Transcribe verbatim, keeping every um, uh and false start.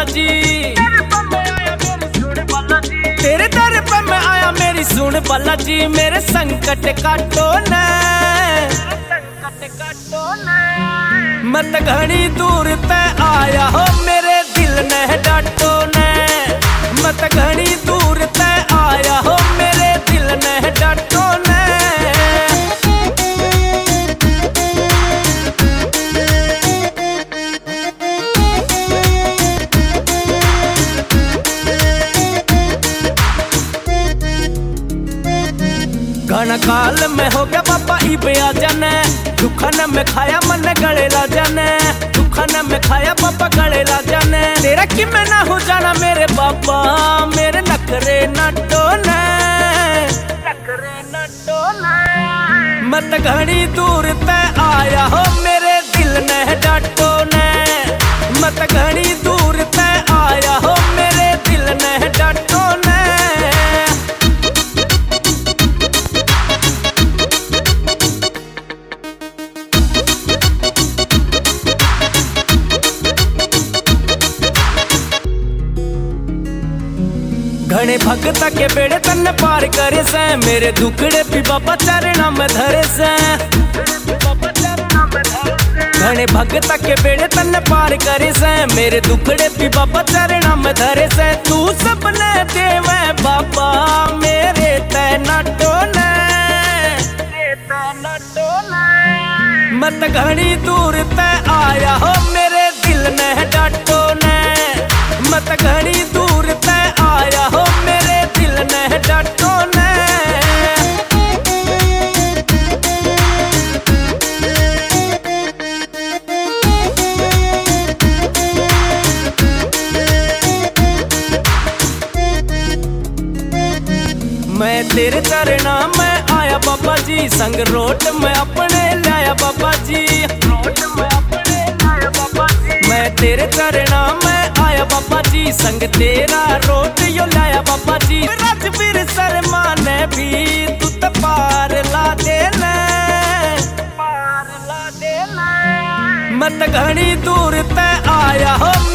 जी। तेरे दर पे मैं आया मेरी सुन बाला जी, मेरे संकट काटो न, मत घनी दूर ते आया हो मेरे दिल ने डाटो न, मत घनी दूर ते आया हो मेरे दिल ने डाटो न। घना काल में हो गया बाबा इब आ जाने, दुखन में खाया मन गले ला जाने, दुखन में खाया बाबा गले ला जाने। तेरा कि मैं ना हो जाना मेरे बाबा, मेरे नखरे न टोने, नखरे न टोने, मत घनी दूर ते आया हो मेरे दिल ने डाटो ने, मत घनी दूर ते आया हो मेरे दिल ने डाटो ने। घने भगत के बेड़े तन पार करे से, मेरे दुखड़े भी बाबा चरणा में धरे से, घने भगत के बेड़े तन पार करे से, मेरे दुखड़े भी बाबा चरणा में धरे से। तू सबने देवे बाबा मेरे तैना टोने, मत घनी दूर ते आया हो मेरे दिल ने डाटो ने, मत घनी दूर ते आया हो मेरे दिल ने डाटो ने। मैं तेरे चरणा में आया बाबा जी, संग रोट में अपने लाया बाबा जी, रोट में अपने लाया बाबा जी। मैं तेरे चरणा में आया बाबा जी, संग तेरा रोट यो लाया बाबा जी। राजवीर शर्मा ने भी तू तो पार ला देना, पार ला देना, मत घनी दूर ते आया हो